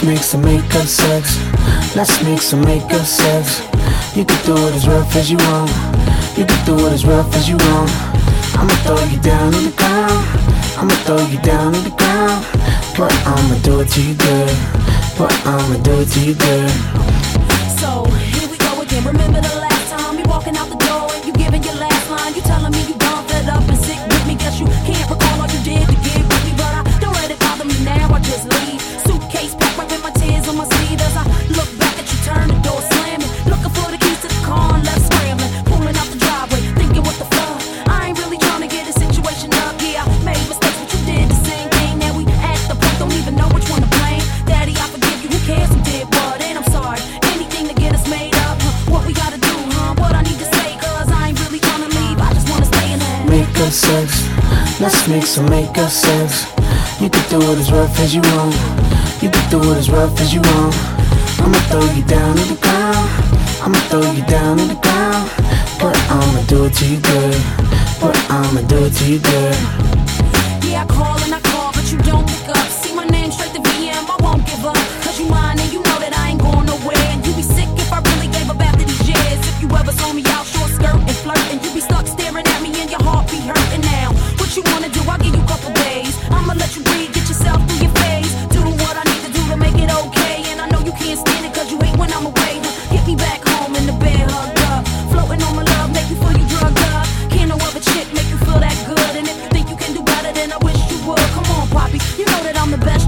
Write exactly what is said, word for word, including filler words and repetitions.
make some makeup sex. Let's make some makeup sex. You can do it as rough as you want. You can do it as rough as you want. I'ma throw you down on the ground. I'ma throw you down on the ground. But I'ma do it to you good. But I'ma do it to you good. So here we go again. Remember the last time you walking out the door and you giving your last line. You telling me you done fed up and sick with me. Guess you can't recall all you did to get with me, but I don't let it bother me now. I just leave. Suitcase packed right with my tears on my sleeve as I look back at you, turn the door slamming, looking for the keys to the car and left scrambling, pulling out the driveway, thinking what the fuck. I ain't really trying to get a situation up. Yeah, I made mistakes, but you did the same thing. Now we at the point, don't even know which one to blame. Daddy, I forgive you. Who cares who did what? And I'm sorry. Anything to get us made up. Huh? What we gotta do, huh? What I need to say, cause I ain't really trying to leave. I just wanna stay in there. Makeup sex. Let's make some makeup sex. You can do it as rough as you want. You can do it as rough as you want. I'ma throw you down to the ground. I'ma throw you down to the ground. But I'ma do it to you good. But I'ma do it to you good. Yeah, I call and I call, but you don't pick up. See my name straight to V M, I won't give up. Cause you mine and you know that I ain't going nowhere. And you be sick if I really gave up after these years. If you ever saw me out short skirt and flirt, and you be stuck staring at me and your heart be hurting now. What you wanna do, I'll give you a couple days. I'ma let you breathe, get yourself through your phase. Do what I need to do to make it okay. And I know you can't stand it cause you hate when I'm away. Get me back home in the bed hugged up, floating on my love, make you feel you drugged up. Can't no other chick make you feel that good. And if you think you can do better, then I wish you would. Come on, Poppy, you know that I'm the best.